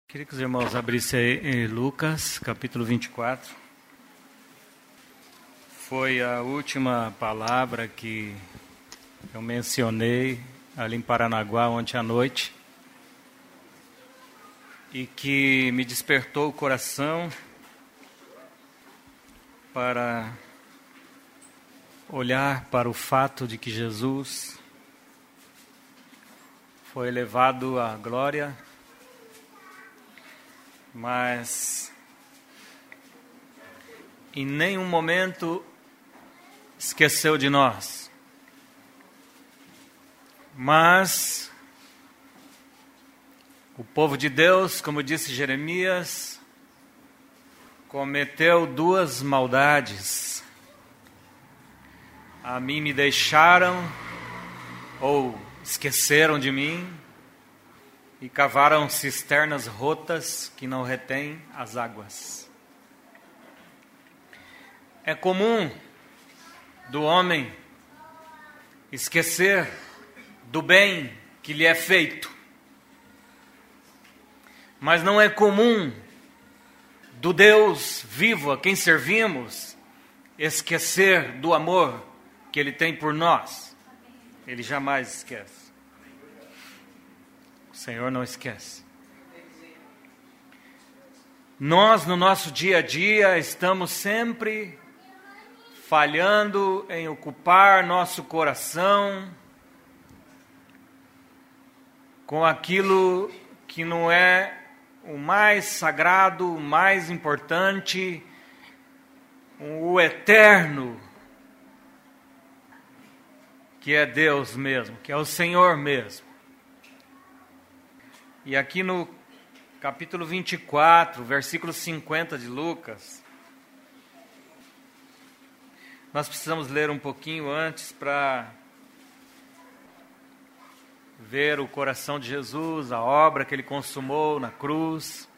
Queria que os irmãos abrissem aí em Lucas, capítulo 24. Foi a última palavra que eu mencionei ali em Paranaguá ontem à noite e que me despertou o coração para olhar para o fato de que Jesus foi elevado à glória, mas em nenhum momento esqueceu de nós. Mas o povo de Deus, como disse Jeremias, cometeu duas maldades. A mim me deixaram ou esqueceram de mim e cavaram cisternas rotas que não retêm as águas. É comum do homem esquecer do bem que lhe é feito, mas não é comum do Deus vivo a quem servimos esquecer do amor que Ele tem por nós. Ele jamais esquece. O Senhor não esquece. Nós, no nosso dia a dia, estamos sempre falhando em ocupar nosso coração com aquilo que não é o mais sagrado, o mais importante, o eterno, que é Deus mesmo, que é o Senhor mesmo. E aqui no capítulo 24, versículo 50 de Lucas, nós precisamos ler um pouquinho antes para ver o coração de Jesus, a obra que Ele consumou na cruz.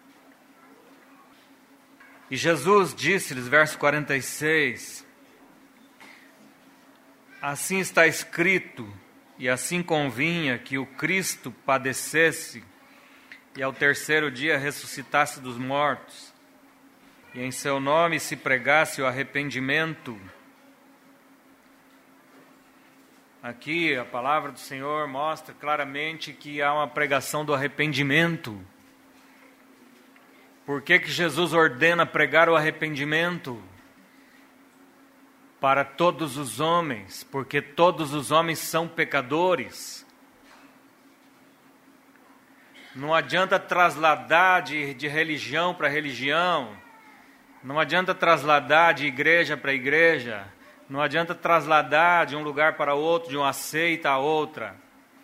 E Jesus disse-lhes, verso 46, assim está escrito, e assim convinha que o Cristo padecesse e ao terceiro dia ressuscitasse dos mortos, e em seu nome se pregasse o arrependimento. Aqui a palavra do Senhor mostra claramente que há uma pregação do arrependimento. Por que Jesus ordena pregar o arrependimento? Para todos os homens, porque todos os homens são pecadores. Não adianta trasladar de religião para religião, não adianta trasladar de igreja para igreja, não adianta trasladar de um lugar para outro, de uma seita a outra.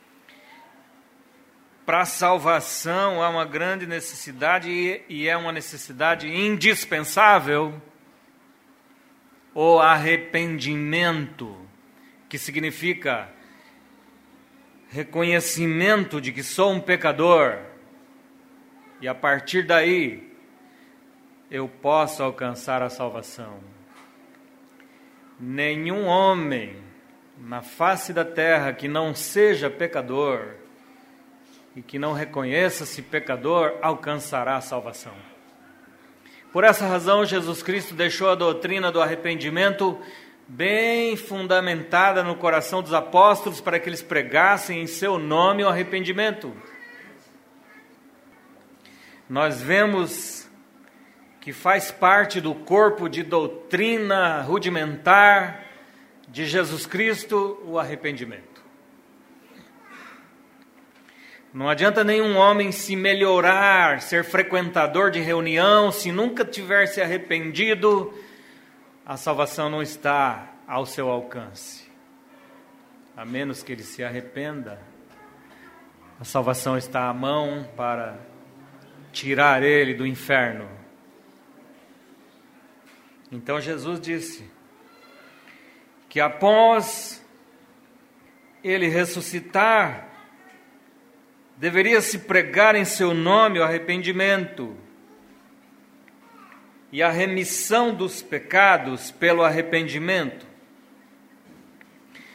Para a salvação há uma grande necessidade e é uma necessidade indispensável. O arrependimento, que significa reconhecimento de que sou um pecador, e a partir daí eu posso alcançar a salvação. Nenhum homem na face da terra que não seja pecador e que não reconheça-se pecador alcançará a salvação. Por essa razão, Jesus Cristo deixou a doutrina do arrependimento bem fundamentada no coração dos apóstolos para que eles pregassem em seu nome o arrependimento. Nós vemos que faz parte do corpo de doutrina rudimentar de Jesus Cristo o arrependimento. Não adianta nenhum homem se melhorar, ser frequentador de reunião, se nunca tiver se arrependido, a salvação não está ao seu alcance. A menos que ele se arrependa, a salvação está à mão para tirar ele do inferno. Então Jesus disse que após ele ressuscitar, deveria se pregar em seu nome o arrependimento e a remissão dos pecados pelo arrependimento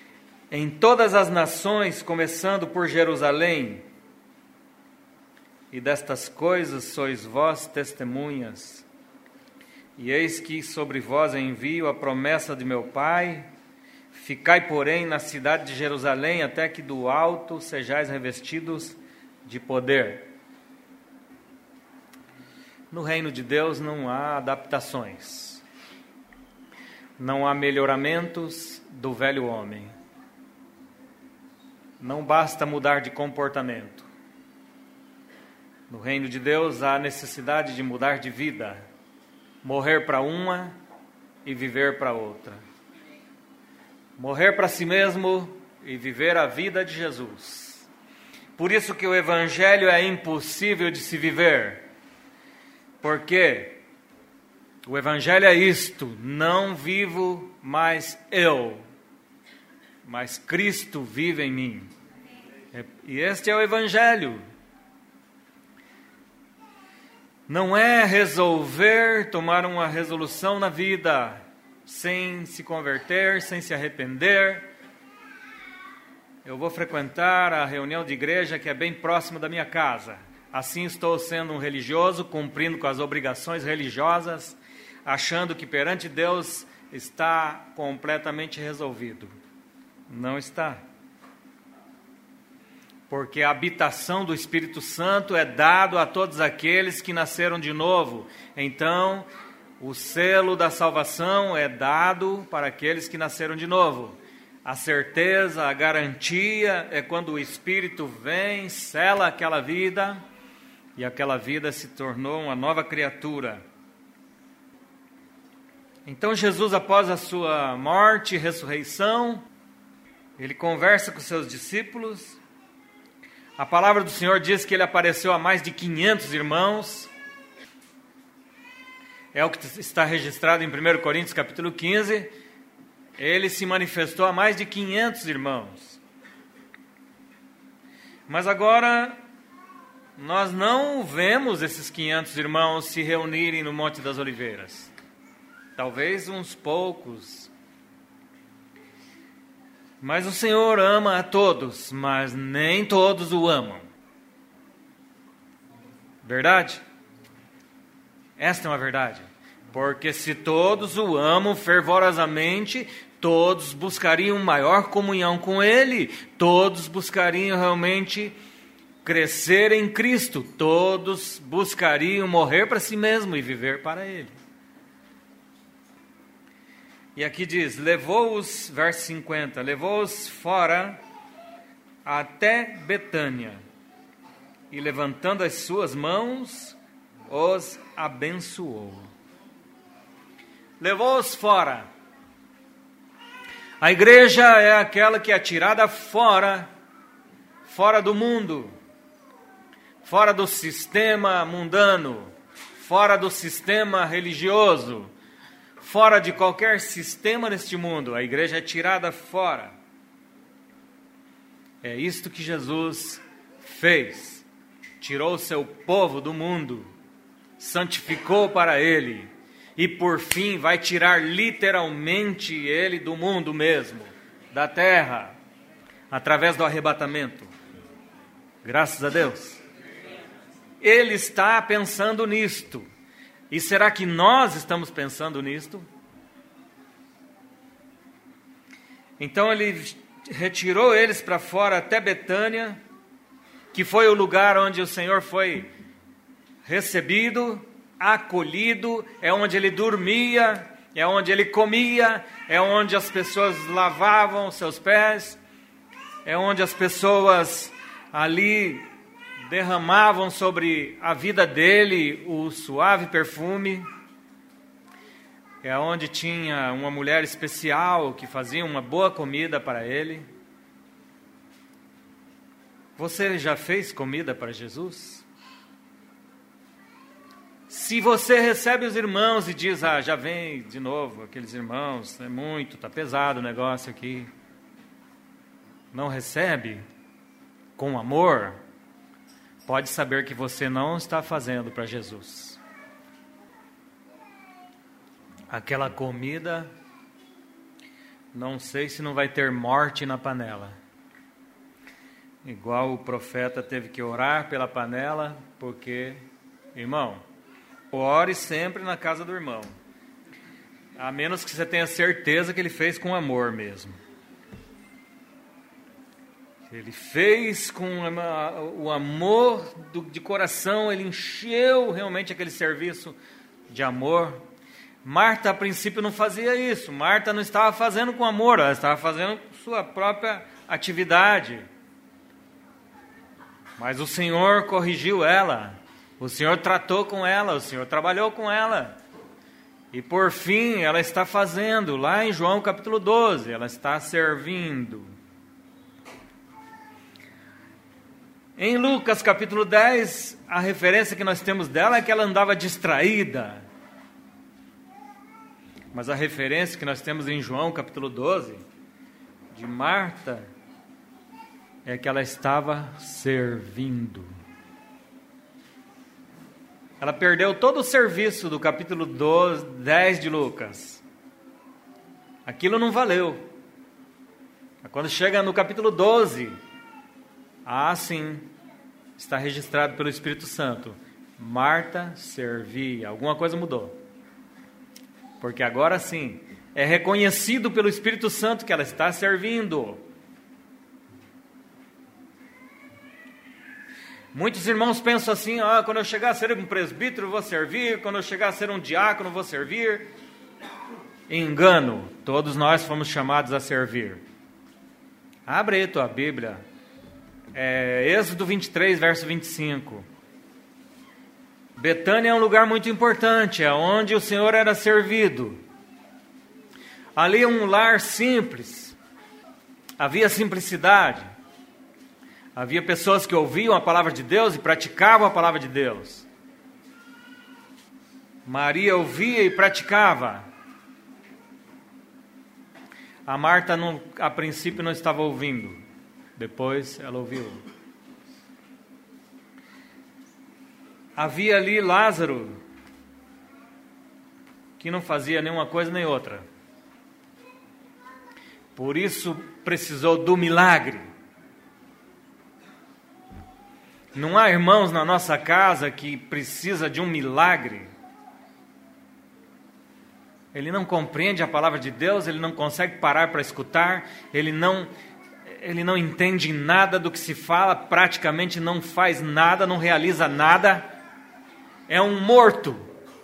em todas as nações, começando por Jerusalém. e destas coisas sois vós testemunhas. E eis que sobre vós envio a promessa de meu Pai. Ficai, porém, na cidade de Jerusalém, até que do alto sejais revestidos de poder. No reino de Deus não há adaptações, não há melhoramentos do velho homem. Não basta mudar de comportamento. No reino de Deus há necessidade de mudar de vida, morrer para uma e viver para outra. Morrer para si mesmo e viver a vida de Jesus. Por isso que o Evangelho é impossível de se viver. Porque o Evangelho é isto: não vivo mais eu, mas Cristo vive em mim. E este é o Evangelho. Não é resolver tomar uma resolução na vida, sem se converter, sem se arrepender. Eu vou frequentar a reunião de igreja que é bem próximo da minha casa. Assim estou sendo um religioso, cumprindo com as obrigações religiosas, achando que perante Deus está completamente resolvido. Não está. Porque a habitação do Espírito Santo é dado a todos aqueles que nasceram de novo. Então, o selo da salvação é dado para aqueles que nasceram de novo. A certeza, a garantia é quando o Espírito vem, sela aquela vida, e aquela vida se tornou uma nova criatura. Então Jesus, após a sua morte e ressurreição, ele conversa com seus discípulos. A palavra do Senhor diz que ele apareceu a mais de 500 irmãos. É o que está registrado em 1 Coríntios capítulo 15. Ele se manifestou a mais de 500 irmãos. Mas agora, nós não vemos esses 500 irmãos se reunirem no Monte das Oliveiras. Talvez uns poucos. Mas o Senhor ama a todos, mas nem todos o amam. Verdade? Esta é uma verdade. Porque se todos o amam fervorosamente, todos buscariam maior comunhão com Ele, todos buscariam realmente crescer em Cristo, todos buscariam morrer para si mesmo e viver para Ele. E aqui diz, levou-os, verso 50, levou-os fora até Betânia, e levantando as suas mãos, os abençoou. Levou-os fora. A igreja é aquela que é tirada fora do mundo, fora do sistema mundano, fora do sistema religioso, fora de qualquer sistema neste mundo. A igreja é tirada fora. É isto que Jesus fez. Tirou o seu povo do mundo, santificou para Ele, e por fim vai tirar literalmente ele do mundo mesmo, da terra, através do arrebatamento. Graças a Deus. Ele está pensando nisto. E será que nós estamos pensando nisto? Então ele retirou eles para fora até Betânia, que foi o lugar onde o Senhor foi recebido, acolhido, é onde ele dormia, é onde ele comia, é onde as pessoas lavavam seus pés, é onde as pessoas ali derramavam sobre a vida dele o suave perfume. É onde tinha uma mulher especial que fazia uma boa comida para ele. Você já fez comida para Jesus? Se você recebe os irmãos e diz, já vem de novo aqueles irmãos, está pesado o negócio aqui. Não recebe com amor, pode saber que você não está fazendo para Jesus. Aquela comida, não sei se não vai ter morte na panela. igual o profeta teve que orar pela panela, porque, irmão, ore sempre na casa do irmão, a menos que você tenha certeza que ele fez com amor mesmo. Ele fez com o amor de coração, ele encheu realmente aquele serviço de amor. Marta, a princípio, não fazia isso. Marta não estava fazendo com amor, ela estava fazendo sua própria atividade. Mas o Senhor corrigiu ela, o Senhor tratou com ela, o Senhor trabalhou com ela. E por fim, ela está fazendo, lá em João capítulo 12, ela está servindo. Em Lucas capítulo 10, a referência que nós temos dela é que ela andava distraída. Mas a referência que nós temos em João capítulo 12, de Marta, é que ela estava servindo. Ela perdeu todo o serviço do capítulo 10 de Lucas. Aquilo não valeu. Quando chega no capítulo 12, sim, está registrado pelo Espírito Santo. Marta servia. Alguma coisa mudou. Porque agora sim, é reconhecido pelo Espírito Santo que ela está servindo. Muitos irmãos pensam assim: quando eu chegar a ser um presbítero, vou servir. Quando eu chegar a ser um diácono, vou servir. Engano, todos nós fomos chamados a servir. Abre aí tua Bíblia. Êxodo 23, verso 25. Betânia é um lugar muito importante, é onde o Senhor era servido. Ali é um lar simples, havia simplicidade, havia pessoas que ouviam a palavra de Deus e praticavam a palavra de Deus. Maria ouvia e praticava. A Marta, a princípio, não estava ouvindo, depois ela ouviu. Havia ali Lázaro, que não fazia nenhuma coisa nem outra. Por isso precisou do milagre. Não há irmãos na nossa casa que precisa de um milagre. Ele não compreende a palavra de Deus, ele não consegue parar para escutar, ele não entende nada do que se fala, praticamente não faz nada, não realiza nada. É um morto.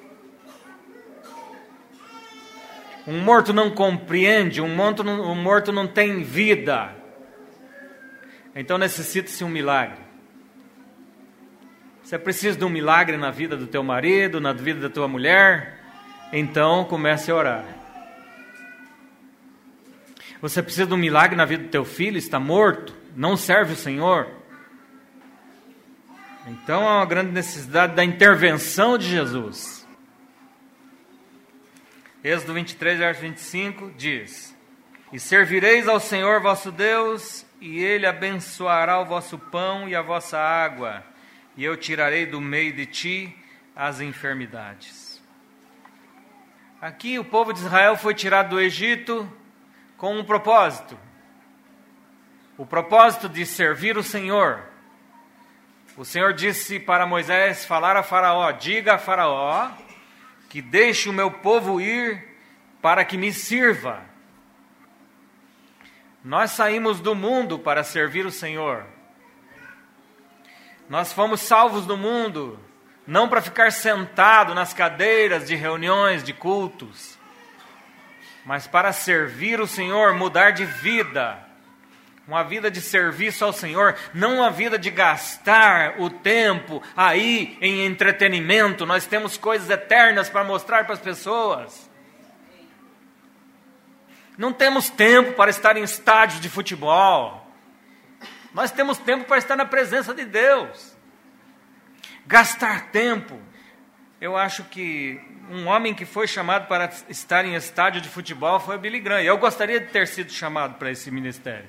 Um morto não compreende, um morto não tem vida. Então necessita-se um milagre. Você precisa de um milagre na vida do teu marido, na vida da tua mulher, então comece a orar. Você precisa de um milagre na vida do teu filho, está morto, não serve o Senhor. Então há uma grande necessidade da intervenção de Jesus. Êxodo 23, verso 25 diz: E servireis ao Senhor vosso Deus, e Ele abençoará o vosso pão e a vossa água, e eu tirarei do meio de ti as enfermidades. Aqui o povo de Israel foi tirado do Egito com um propósito. O propósito de servir o Senhor. O Senhor disse para Moisés falar a Faraó: diga a Faraó que deixe o meu povo ir para que me sirva. Nós saímos do mundo para servir o Senhor. Nós fomos salvos do mundo, não para ficar sentado nas cadeiras de reuniões, de cultos, mas para servir o Senhor, mudar de vida. Uma vida de serviço ao Senhor, não uma vida de gastar o tempo aí em entretenimento. Nós temos coisas eternas para mostrar para as pessoas. Não temos tempo para estar em estádios de futebol. Nós temos tempo para estar na presença de Deus. Gastar tempo. Eu acho que um homem que foi chamado para estar em estádio de futebol foi o Billy Graham. Eu gostaria de ter sido chamado para esse ministério.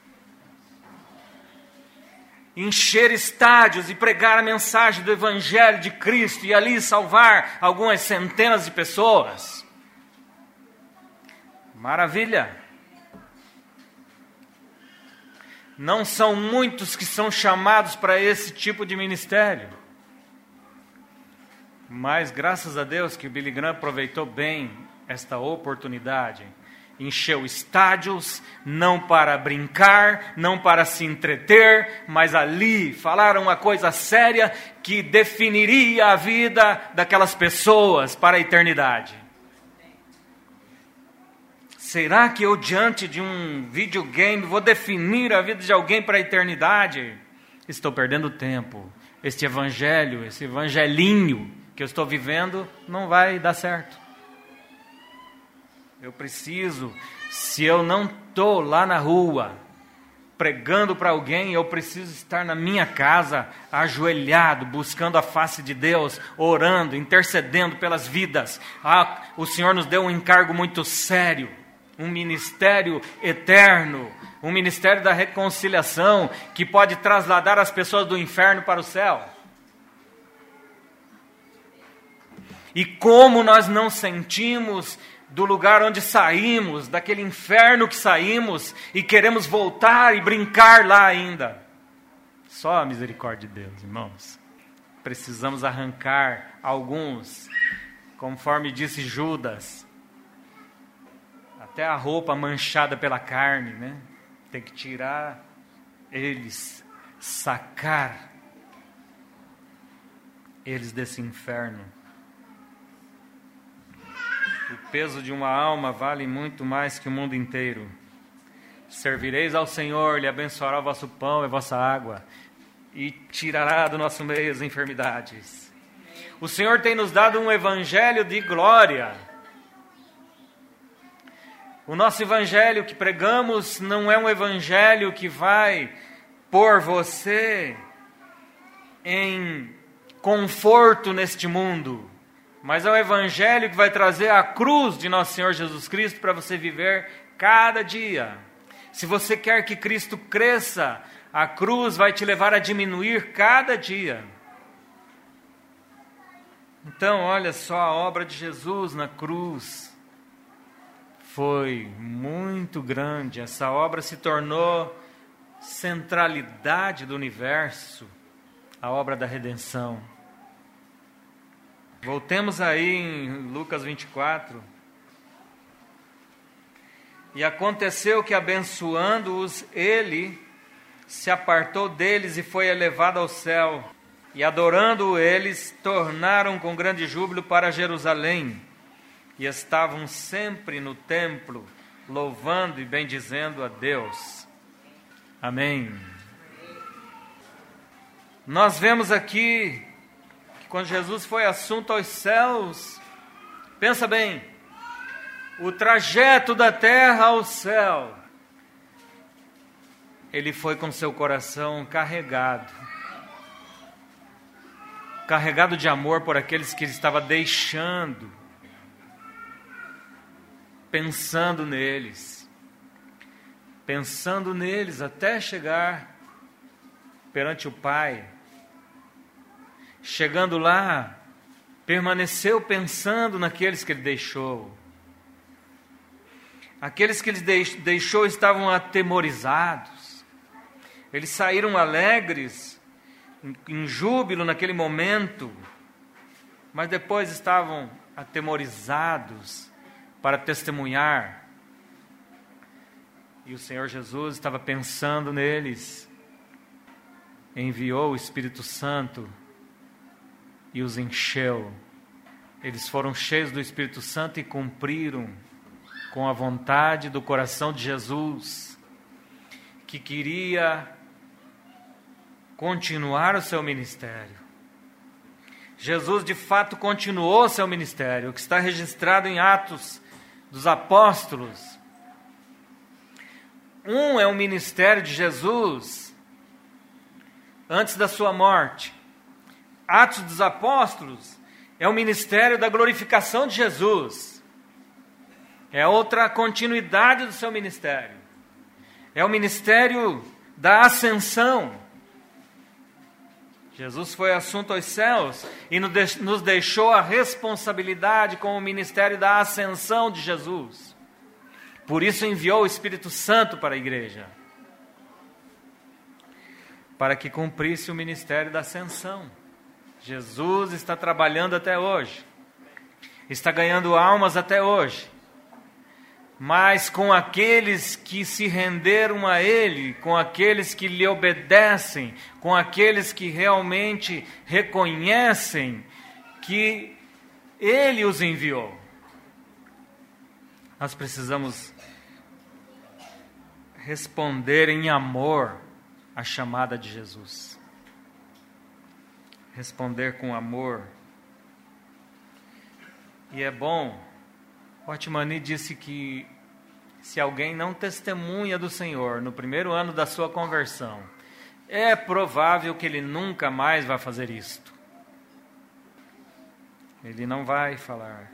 Encher estádios e pregar a mensagem do Evangelho de Cristo e ali salvar algumas centenas de pessoas. Maravilha! Não são muitos que são chamados para esse tipo de ministério. Mas graças a Deus que o Billy Graham aproveitou bem esta oportunidade. Encheu estádios, não para brincar, não para se entreter, mas ali falaram uma coisa séria que definiria a vida daquelas pessoas para a eternidade. Será que eu, diante de um videogame, vou definir a vida de alguém para a eternidade? Estou perdendo tempo. Este evangelho, esse evangelinho que eu estou vivendo, não vai dar certo. Eu preciso, se eu não estou lá na rua, pregando para alguém, eu preciso estar na minha casa, ajoelhado, buscando a face de Deus, orando, intercedendo pelas vidas. O Senhor nos deu um encargo muito sério. Um ministério eterno, um ministério da reconciliação, que pode trasladar as pessoas do inferno para o céu. E como nós não sentimos do lugar onde saímos, daquele inferno que saímos, e queremos voltar e brincar lá ainda. Só a misericórdia de Deus, irmãos. Precisamos arrancar alguns, conforme disse Judas, até a roupa manchada pela carne, né? Tem que tirar eles, sacar eles desse inferno. O peso de uma alma vale muito mais que o mundo inteiro. Servireis ao Senhor, Ele abençoará o vosso pão e a vossa água, e tirará do nosso meio as enfermidades. O Senhor tem nos dado um evangelho de glória. O nosso evangelho que pregamos não é um evangelho que vai pôr você em conforto neste mundo, mas é um evangelho que vai trazer a cruz de nosso Senhor Jesus Cristo para você viver cada dia. Se você quer que Cristo cresça, a cruz vai te levar a diminuir cada dia. Então, olha só, a obra de Jesus na cruz foi muito grande. Essa obra se tornou centralidade do universo, a obra da redenção. Voltemos aí em Lucas 24. E aconteceu que, abençoando-os, ele se apartou deles e foi elevado ao céu. E adorando-o eles, tornaram com grande júbilo para Jerusalém. E estavam sempre no templo, louvando e bendizendo a Deus. Amém. Nós vemos aqui que quando Jesus foi assunto aos céus, pensa bem, o trajeto da terra ao céu, ele foi com seu coração carregado de amor por aqueles que ele estava deixando, pensando neles até chegar perante o Pai. Chegando lá, permaneceu pensando naqueles que ele deixou. Aqueles que ele deixou estavam atemorizados. Eles saíram alegres, em júbilo naquele momento, mas depois estavam atemorizados para testemunhar. E o Senhor Jesus estava pensando neles, enviou o Espírito Santo e os encheu. Eles foram cheios do Espírito Santo e cumpriram com a vontade do coração de Jesus, que queria continuar o seu ministério. Jesus de fato continuou seu ministério, que está registrado em Atos dos Apóstolos. É o ministério de Jesus antes da sua morte. Atos dos Apóstolos é o ministério da glorificação de Jesus. É outra continuidade do seu ministério. É o ministério da ascensão. Jesus foi assunto aos céus e nos deixou a responsabilidade com o ministério da ascensão de Jesus. Por isso enviou o Espírito Santo para a igreja. para que cumprisse o ministério da ascensão. Jesus está trabalhando até hoje, está ganhando almas até hoje, mas com aqueles que se renderam a Ele, com aqueles que lhe obedecem, com aqueles que realmente reconhecem que Ele os enviou. Nós precisamos responder em amor à chamada de Jesus. Responder com amor. E é bom, Otmani disse que se alguém não testemunha do Senhor no primeiro ano da sua conversão, é provável que ele nunca mais vai fazer isto. Ele não vai falar.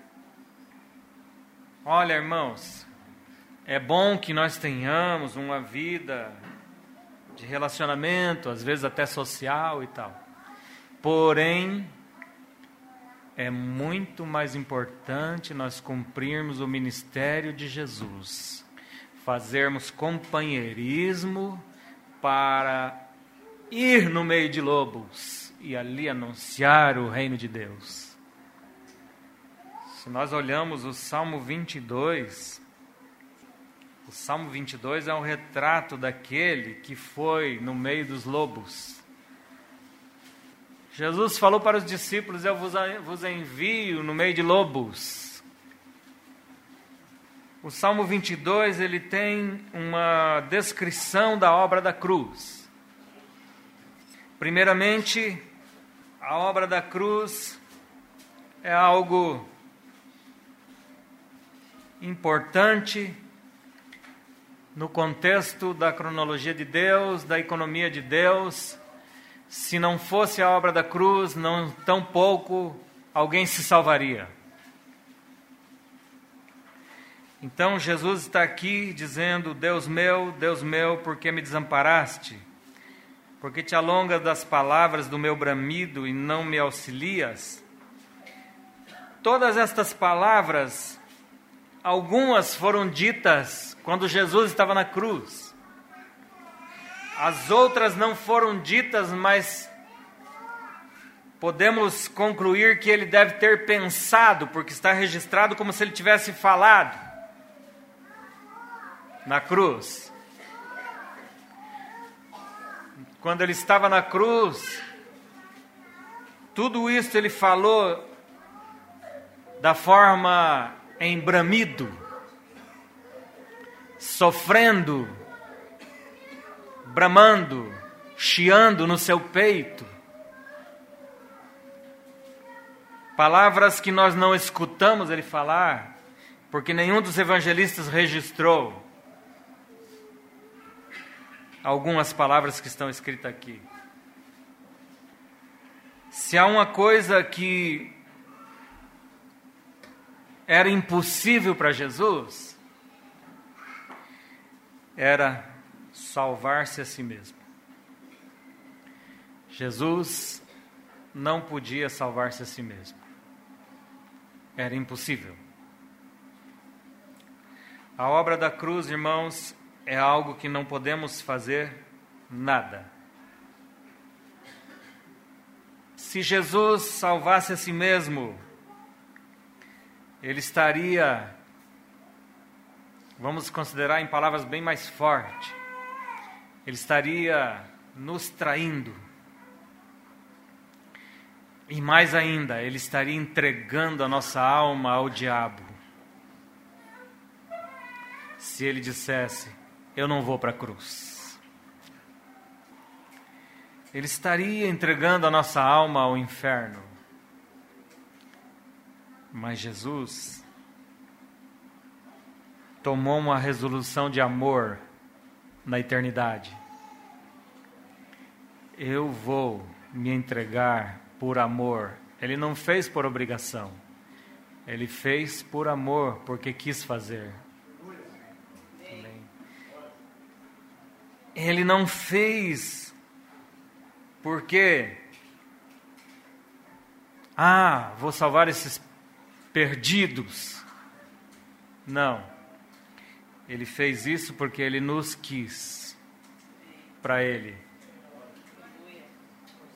Olha, irmãos, é bom que nós tenhamos uma vida de relacionamento, às vezes até social e tal. Porém, é muito mais importante nós cumprirmos o ministério de Jesus, fazermos companheirismo para ir no meio de lobos e ali anunciar o reino de Deus. Se nós olhamos o Salmo 22, o Salmo 22 é um retrato daquele que foi no meio dos lobos. Jesus falou para os discípulos: eu vos envio no meio de lobos. O Salmo 22, ele tem uma descrição da obra da cruz. Primeiramente, a obra da cruz é algo importante no contexto da cronologia de Deus, da economia de Deus. Se não fosse a obra da cruz, não tão pouco alguém se salvaria. Então Jesus está aqui dizendo: Deus meu, por que me desamparaste? Por que te alongas das palavras do meu bramido e não me auxilias? Todas estas palavras, algumas foram ditas quando Jesus estava na cruz. As outras não foram ditas, mas podemos concluir que ele deve ter pensado, porque está registrado como se ele tivesse falado na cruz. Quando ele estava na cruz, tudo isso ele falou da forma em bramido, sofrendo, bramando, chiando no seu peito. Palavras que nós não escutamos ele falar, porque nenhum dos evangelistas registrou algumas palavras que estão escritas aqui. Se há uma coisa que era impossível para Jesus, era salvar-se a si mesmo. Jesus não podia salvar-se a si mesmo. Era impossível. A obra da cruz, irmãos, é algo que não podemos fazer nada. Se Jesus salvasse a si mesmo, ele estaria, vamos considerar em palavras bem mais fortes, ele estaria nos traindo. E mais ainda, ele estaria entregando a nossa alma ao diabo. Se ele dissesse: eu não vou para a cruz. Ele estaria entregando a nossa alma ao inferno. Mas Jesus tomou uma resolução de amor na eternidade. Eu vou me entregar por amor. Ele não fez por obrigação. Ele fez por amor, porque quis fazer. Amém. Ele não fez porque vou salvar esses perdidos. Não. Ele fez isso porque ele nos quis para ele.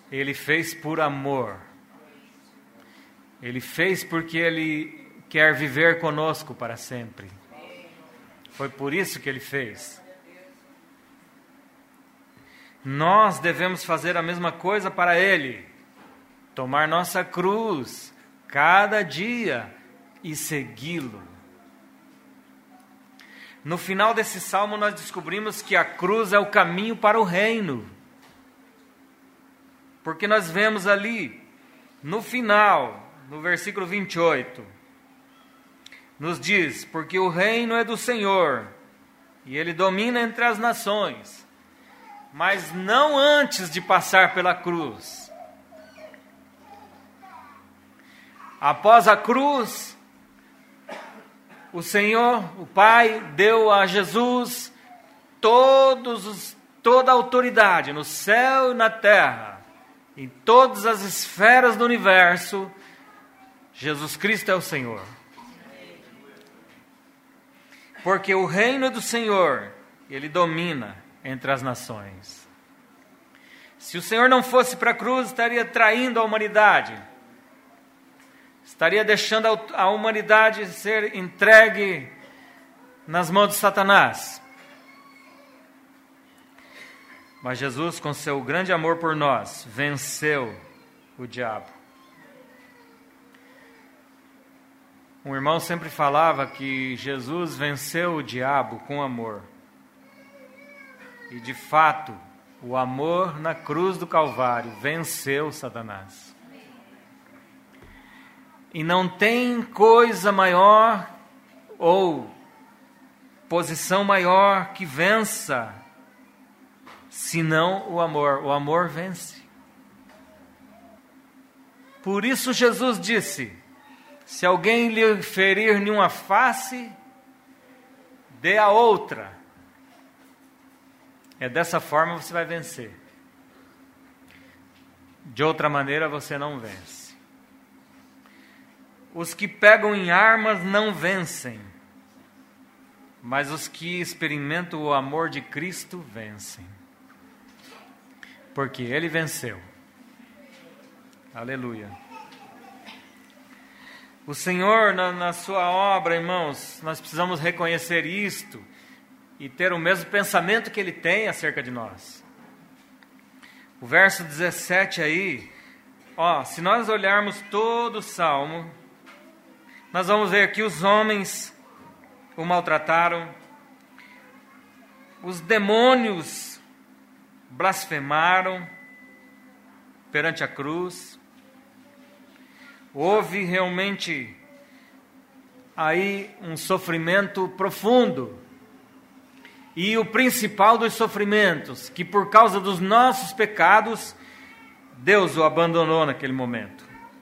Ele fez por amor. Ele fez porque Ele quer viver conosco para sempre. Foi por isso que Ele fez. Nós devemos fazer a mesma coisa para Ele. Tomar nossa cruz cada dia e segui-lo. No final desse salmo nós descobrimos que a cruz é o caminho para o reino. Porque nós vemos ali, no final, no versículo 28, nos diz: porque o reino é do Senhor, e Ele domina entre as nações, mas não antes de passar pela cruz. Após a cruz, o Senhor, o Pai, deu a Jesus toda a autoridade no céu e na terra, em todas as esferas do universo. Jesus Cristo é o Senhor. Porque o reino é do Senhor, Ele domina entre as nações. Se o Senhor não fosse para a cruz, estaria traindo a humanidade. Estaria deixando a humanidade ser entregue nas mãos de Satanás. Mas Jesus, com seu grande amor por nós, venceu o diabo. Um irmão sempre falava que Jesus venceu o diabo com amor. E de fato, o amor na cruz do Calvário venceu Satanás. E não tem coisa maior ou posição maior que vença, senão o amor. O amor vence. Por isso Jesus disse: se alguém lhe ferir em uma face, dê a outra. É dessa forma você vai vencer. De outra maneira você não vence. Os que pegam em armas não vencem, mas os que experimentam o amor de Cristo vencem. Porque Ele venceu. Aleluia. O Senhor, na sua obra, irmãos, nós precisamos reconhecer isto e ter o mesmo pensamento que Ele tem acerca de nós. O verso 17 aí, se nós olharmos todo o Salmo, nós vamos ver que os homens o maltrataram, os demônios blasfemaram perante a cruz. Houve realmente aí um sofrimento profundo. E o principal dos sofrimentos, que por causa dos nossos pecados, Deus o abandonou naquele momento.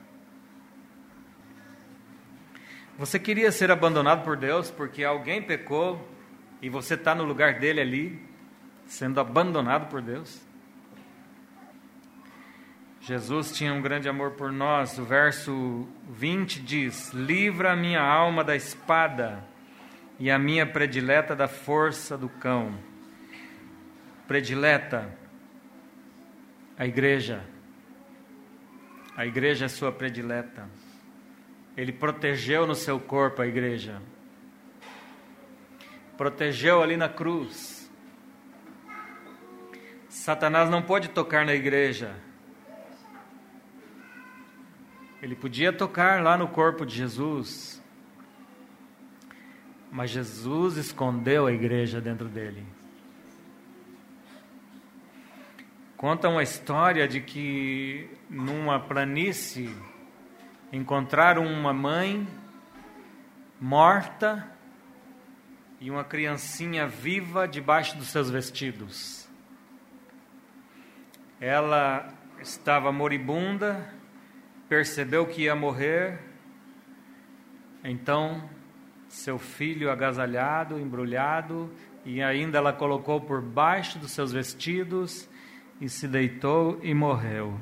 Você queria ser abandonado por Deus porque alguém pecou e você está no lugar dele ali, sendo abandonado por Deus? Jesus tinha um grande amor por nós. O verso 20 diz: livra a minha alma da espada e a minha predileta da força do cão. Predileta, a igreja. A igreja é sua predileta. Ele protegeu no seu corpo a igreja. Protegeu ali na cruz. Satanás não pôde tocar na igreja. Ele podia tocar lá no corpo de Jesus. Mas Jesus escondeu a igreja dentro dele. Conta uma história de que numa planície encontraram uma mãe morta e uma criancinha viva debaixo dos seus vestidos. Ela estava moribunda, percebeu que ia morrer, então seu filho agasalhado, embrulhado, e ainda ela colocou por baixo dos seus vestidos e se deitou e morreu.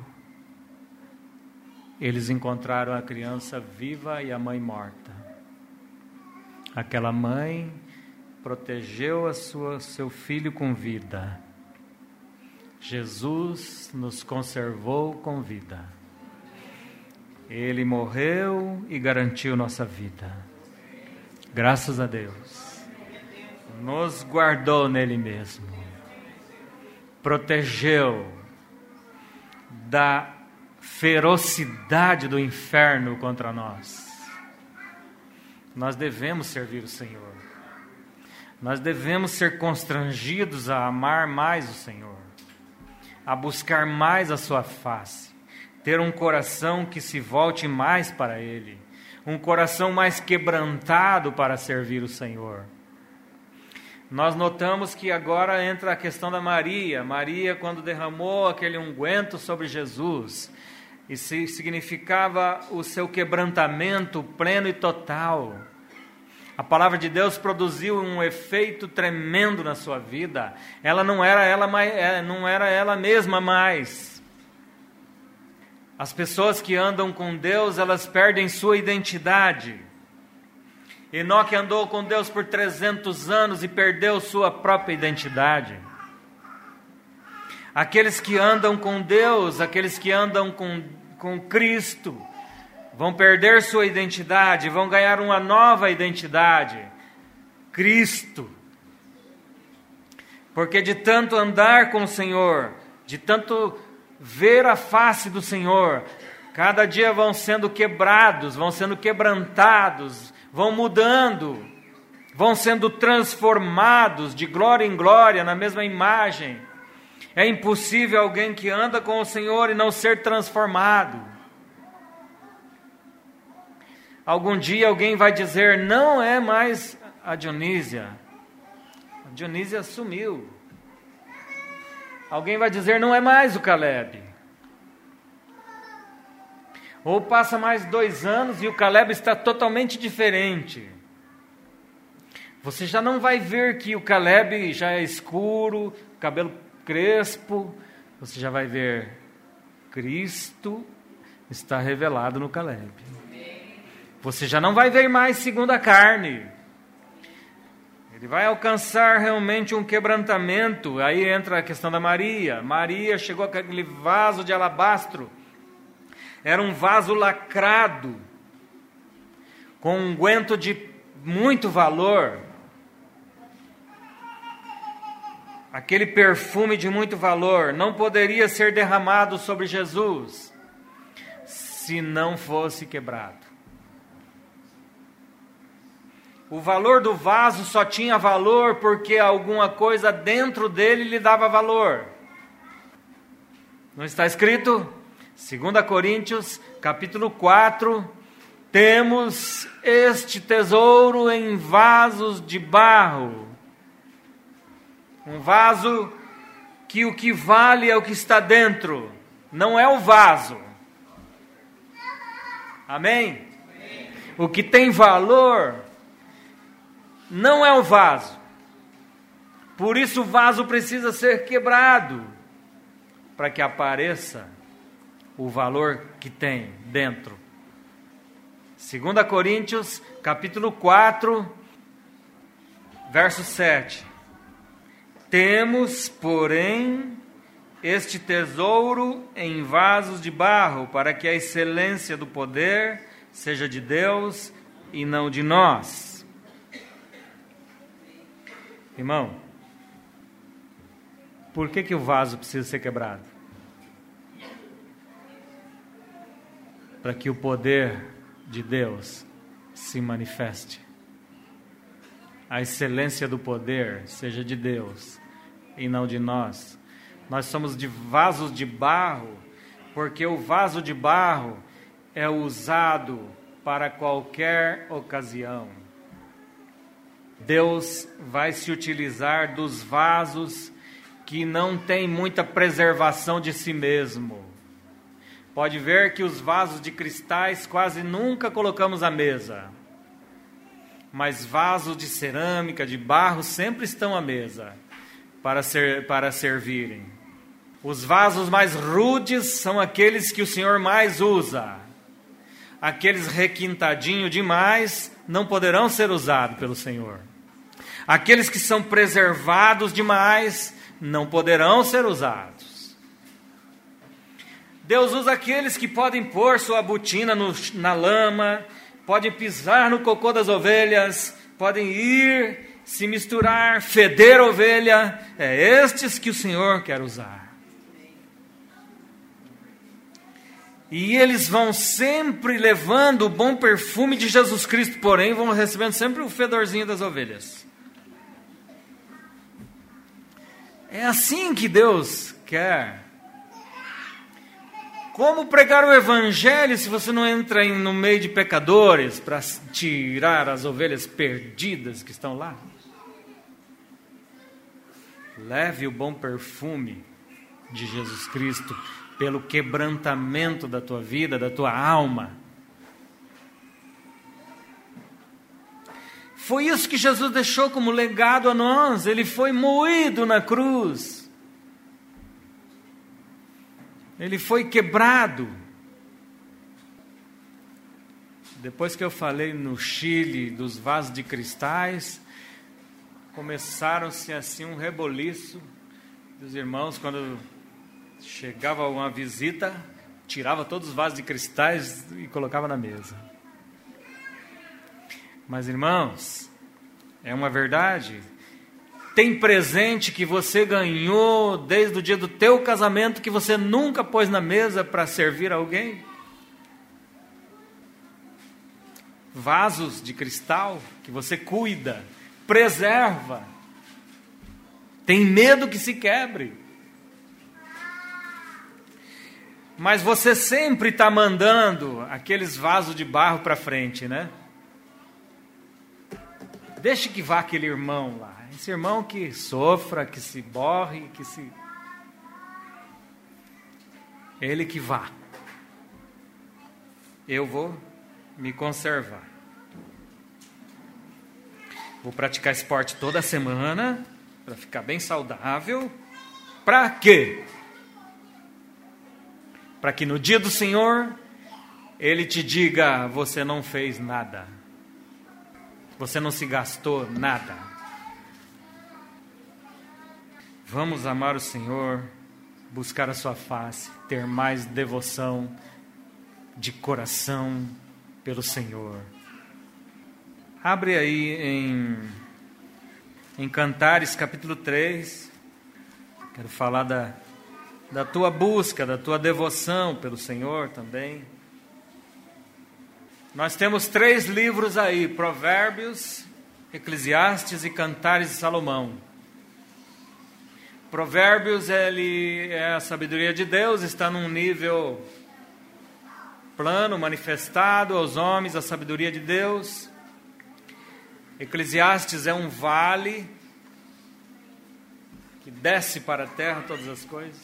Eles encontraram a criança viva e a mãe morta. Aquela mãe protegeu seu filho com vida. Jesus nos conservou com vida. Ele morreu e garantiu nossa vida. Graças a Deus. Nos guardou nele mesmo. Protegeu da ferocidade do inferno contra nós. Nós devemos servir o Senhor. Nós devemos ser constrangidos a amar mais o Senhor, a buscar mais a sua face, ter um coração que se volte mais para Ele, um coração mais quebrantado para servir o Senhor. Nós notamos que agora entra a questão da Maria. Maria, quando derramou aquele unguento sobre Jesus, isso significava o seu quebrantamento pleno e total. A palavra de Deus produziu um efeito tremendo na sua vida. Ela não era ela mesma mais. As pessoas que andam com Deus, elas perdem sua identidade. Enoque andou com Deus por 300 anos e perdeu sua própria identidade. Aqueles que andam com Deus, aqueles que andam com Cristo, vão perder sua identidade, vão ganhar uma nova identidade, Cristo. Porque de tanto andar com o Senhor, de tanto ver a face do Senhor, cada dia vão sendo quebrados, vão sendo quebrantados, vão mudando, vão sendo transformados de glória em glória na mesma imagem. É impossível alguém que anda com o Senhor e não ser transformado. Algum dia alguém vai dizer, não é mais a Dionísia. A Dionísia sumiu. Alguém vai dizer, não é mais o Caleb. Ou passa mais 2 anos e o Caleb está totalmente diferente. Você já não vai ver que o Caleb já é escuro, cabelo crespo. Você já vai ver, Cristo está revelado no Caleb. Você já não vai ver mais segundo a carne. Ele vai alcançar realmente um quebrantamento. Aí entra a questão da Maria. Maria chegou com aquele vaso de alabastro. Era um vaso lacrado, com um unguento de muito valor. Aquele perfume de muito valor não poderia ser derramado sobre Jesus se não fosse quebrado. O valor do vaso só tinha valor porque alguma coisa dentro dele lhe dava valor. Não está escrito? 2 Coríntios, capítulo 4, temos este tesouro em vasos de barro. Um vaso que o que vale é o que está dentro, não é o vaso. Amém? O que tem valor não é o vaso. Por isso o vaso precisa ser quebrado, para que apareça o valor que tem dentro. 2 Coríntios, capítulo 4, verso 7. Temos, porém, este tesouro em vasos de barro, para que a excelência do poder seja de Deus e não de nós. Irmão, por que o vaso precisa ser quebrado? Para que o poder de Deus se manifeste. A excelência do poder seja de Deus e não de nós. Nós somos de vasos de barro, porque o vaso de barro é usado para qualquer ocasião. Deus vai se utilizar dos vasos que não têm muita preservação de si mesmo. Pode ver que os vasos de cristais quase nunca colocamos à mesa. Mas vasos de cerâmica, de barro, sempre estão à mesa para servirem. Os vasos mais rudes são aqueles que o Senhor mais usa. Aqueles requintadinhos demais não poderão ser usados pelo Senhor. Aqueles que são preservados demais não poderão ser usados. Deus usa aqueles que podem pôr sua botina na lama, podem pisar no cocô das ovelhas, podem ir, se misturar, feder a ovelha. É estes que o Senhor quer usar. E eles vão sempre levando o bom perfume de Jesus Cristo, porém vão recebendo sempre o fedorzinho das ovelhas. É assim que Deus quer. Como pregar o Evangelho se você não entra no meio de pecadores para tirar as ovelhas perdidas que estão lá? Leve o bom perfume de Jesus Cristo pelo quebrantamento da tua vida, da tua alma. Foi isso que Jesus deixou como legado a nós. Ele foi moído na cruz. Ele foi quebrado. Depois que eu falei no Chile dos vasos de cristais, começaram-se assim um reboliço dos irmãos. Quando chegava uma visita, tirava todos os vasos de cristais e colocava na mesa. Mas irmãos, é uma verdade. Tem presente que você ganhou desde o dia do teu casamento que você nunca pôs na mesa para servir alguém? Vasos de cristal que você cuida, preserva. Tem medo que se quebre. Mas você sempre está mandando aqueles vasos de barro para frente, né? Deixe que vá aquele irmão lá. Esse irmão que sofra, que se borre, ele que vá. Eu vou me conservar. Vou praticar esporte toda semana, para ficar bem saudável. Para quê? Para que no dia do Senhor, Ele te diga, você não fez nada. Você não se gastou nada. Vamos amar o Senhor, buscar a sua face, ter mais devoção de coração pelo Senhor. Abre aí em Cantares capítulo 3. Quero falar da tua busca, da tua devoção pelo Senhor também. Nós temos 3 livros aí, Provérbios, Eclesiastes e Cantares de Salomão. Provérbios, ele é a sabedoria de Deus, está num nível plano, manifestado aos homens, a sabedoria de Deus. Eclesiastes é um vale que desce para a terra todas as coisas.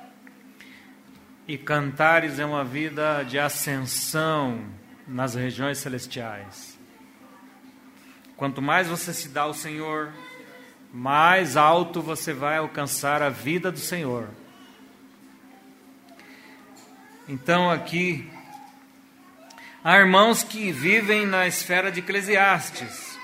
E Cantares é uma vida de ascensão nas regiões celestiais. Quanto mais você se dá ao Senhor, mais alto você vai alcançar a vida do Senhor. Então aqui, há irmãos que vivem na esfera de Eclesiastes.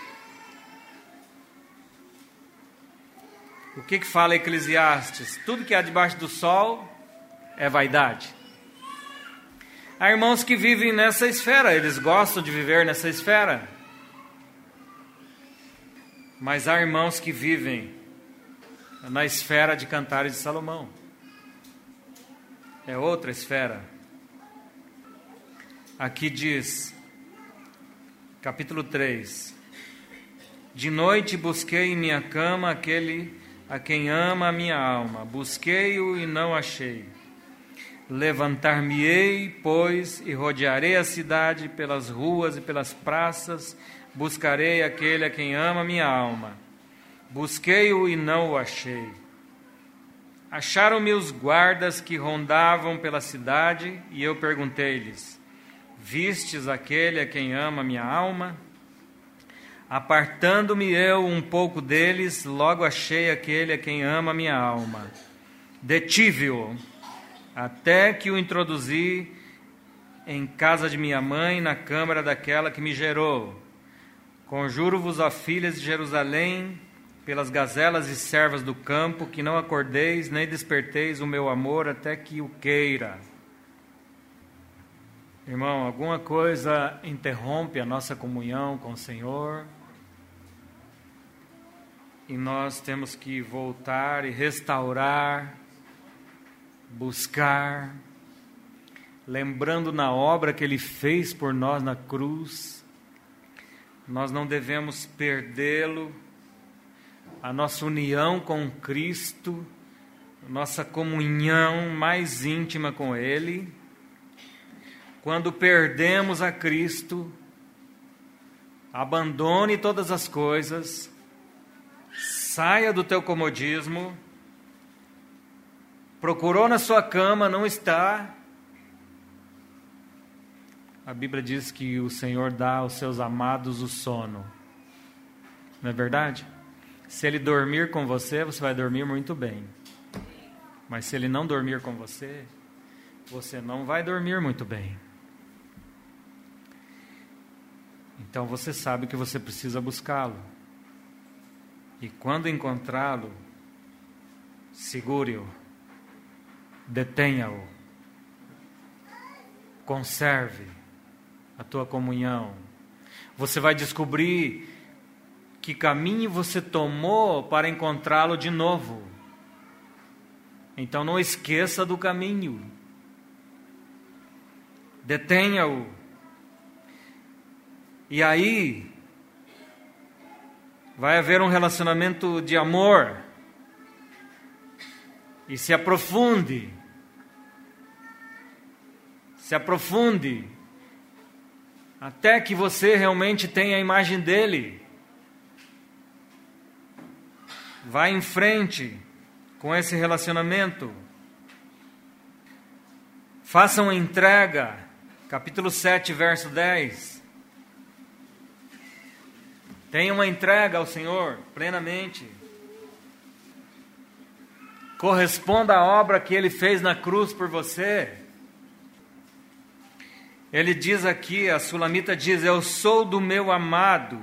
O que fala Eclesiastes? Tudo que há debaixo do sol é vaidade. Há irmãos que vivem nessa esfera, eles gostam de viver nessa esfera. Mas há irmãos que vivem na esfera de Cantares de Salomão. É outra esfera. Aqui diz, capítulo 3: De noite busquei em minha cama aquele a quem ama a minha alma. Busquei-o e não achei. Levantar-me-ei, pois, e rodearei a cidade pelas ruas e pelas praças. Buscarei aquele a quem ama minha alma. Busquei-o e não o achei. Acharam-me os guardas que rondavam pela cidade, e eu perguntei-lhes: Vistes aquele a quem ama minha alma? Apartando-me eu um pouco deles, logo achei aquele a quem ama minha alma. Detive-o, até que o introduzi em casa de minha mãe, na câmara daquela que me gerou. Conjuro-vos, ó filhas de Jerusalém, pelas gazelas e servas do campo, que não acordeis nem desperteis o meu amor até que o queira. Irmão, alguma coisa interrompe a nossa comunhão com o Senhor e nós temos que voltar e restaurar, buscar, lembrando na obra que Ele fez por nós na cruz. Nós não devemos perdê-lo, a nossa união com Cristo, nossa comunhão mais íntima com Ele. Quando perdemos a Cristo, abandone todas as coisas, saia do teu comodismo, procurou na sua cama, não está. A Bíblia diz que o Senhor dá aos seus amados o sono. Não é verdade? Se Ele dormir com você, você vai dormir muito bem. Mas se Ele não dormir com você, você não vai dormir muito bem. Então você sabe que você precisa buscá-lo. E quando encontrá-lo, segure-o, detenha-o, conserve a tua comunhão. Você vai descobrir que caminho você tomou para encontrá-lo de novo. Então não esqueça do caminho. Detenha-o. E aí vai haver um relacionamento de amor. E se aprofunde. Se aprofunde. Até que você realmente tenha a imagem dele. Vá em frente com esse relacionamento. Faça uma entrega. Capítulo 7, verso 10. Tenha uma entrega ao Senhor plenamente. Corresponda à obra que Ele fez na cruz por você. Ele diz aqui, a Sulamita diz: eu sou do meu amado,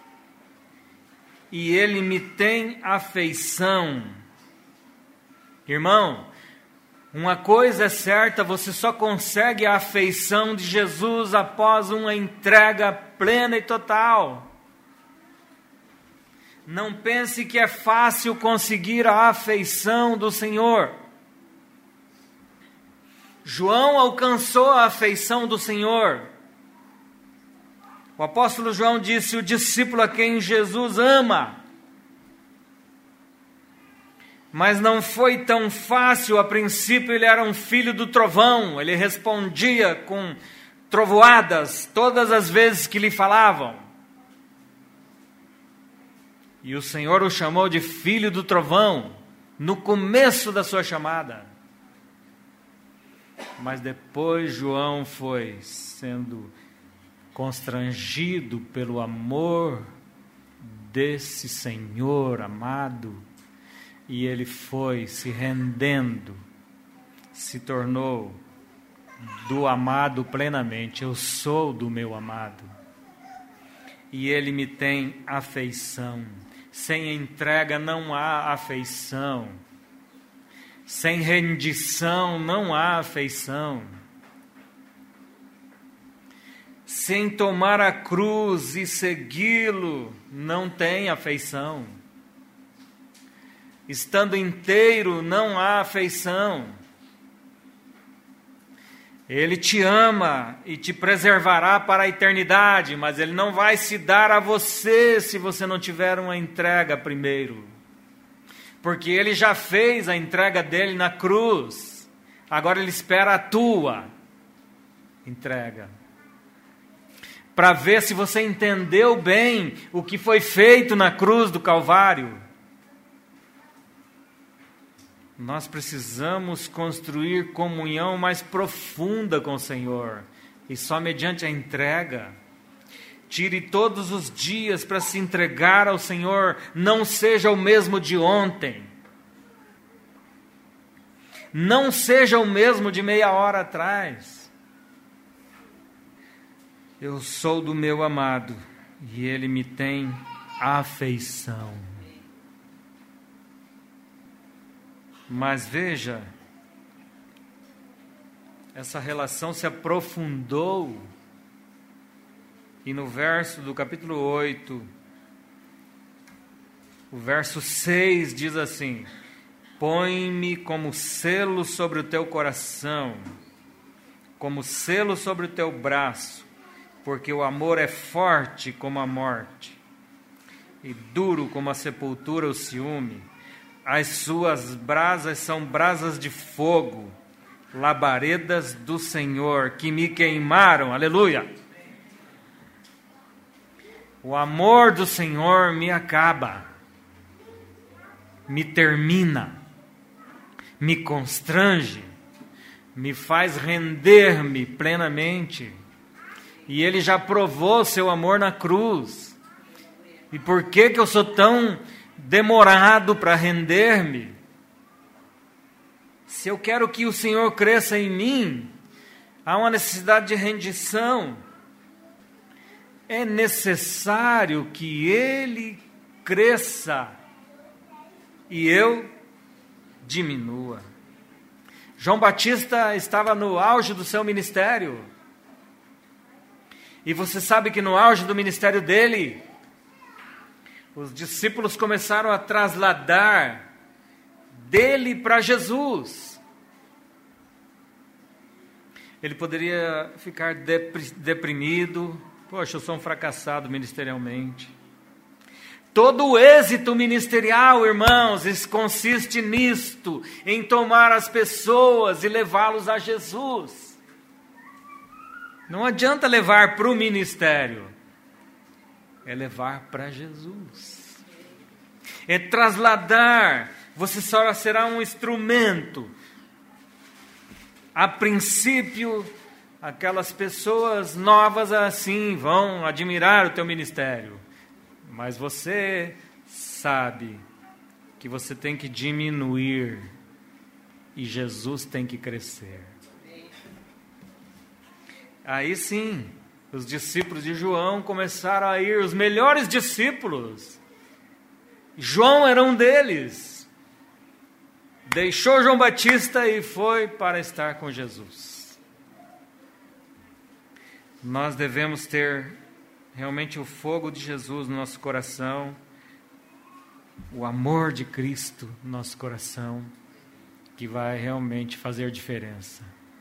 e Ele me tem afeição. Irmão, uma coisa é certa, você só consegue a afeição de Jesus após uma entrega plena e total. Não pense que é fácil conseguir a afeição do Senhor. João alcançou a afeição do Senhor. O apóstolo João disse: o discípulo a quem Jesus ama. Mas não foi tão fácil. A princípio ele era um filho do trovão. Ele respondia com trovoadas todas as vezes que lhe falavam. E o Senhor o chamou de filho do trovão no começo da sua chamada. Mas depois João foi sendo constrangido pelo amor desse Senhor amado, e ele foi se rendendo, se tornou do amado plenamente. Eu sou do meu amado, e ele me tem afeição. Sem entrega não há afeição. Sem rendição não há afeição. Sem tomar a cruz e segui-lo, não tem afeição. Estando inteiro, não há afeição. Ele te ama e te preservará para a eternidade, mas Ele não vai se dar a você se você não tiver uma entrega primeiro. Porque Ele já fez a entrega dele na cruz. Agora Ele espera a tua entrega. Para ver se você entendeu bem o que foi feito na cruz do Calvário. Nós precisamos construir comunhão mais profunda com o Senhor. E só mediante a entrega. Tire todos os dias para se entregar ao Senhor. Não seja o mesmo de ontem. Não seja o mesmo de meia hora atrás. Eu sou do meu amado e Ele me tem afeição. Mas veja, essa relação se aprofundou. E no verso do capítulo 8, o verso 6 diz assim: põe-me como selo sobre o teu coração, como selo sobre o teu braço, porque o amor é forte como a morte, e duro como a sepultura o ciúme. As suas brasas são brasas de fogo, labaredas do Senhor, que me queimaram. Aleluia! O amor do Senhor me acaba, me termina, me constrange, me faz render-me plenamente. E Ele já provou seu amor na cruz. E por que eu sou tão demorado para render-me? Se eu quero que o Senhor cresça em mim, há uma necessidade de rendição. É necessário que Ele cresça e eu diminua. João Batista estava no auge do seu ministério. E você sabe que no auge do ministério dele, os discípulos começaram a trasladar dele para Jesus. Ele poderia ficar deprimido. Poxa, eu sou um fracassado ministerialmente. Todo o êxito ministerial, irmãos, consiste nisto, em tomar as pessoas e levá-los a Jesus. Não adianta levar para o ministério, é levar para Jesus. É trasladar, você só será um instrumento. A princípio, aquelas pessoas novas assim vão admirar o teu ministério. Mas você sabe que você tem que diminuir e Jesus tem que crescer. Aí sim, os discípulos de João começaram a ir, os melhores discípulos. João era um deles. Deixou João Batista e foi para estar com Jesus. Nós devemos ter realmente o fogo de Jesus no nosso coração, o amor de Cristo no nosso coração, que vai realmente fazer diferença.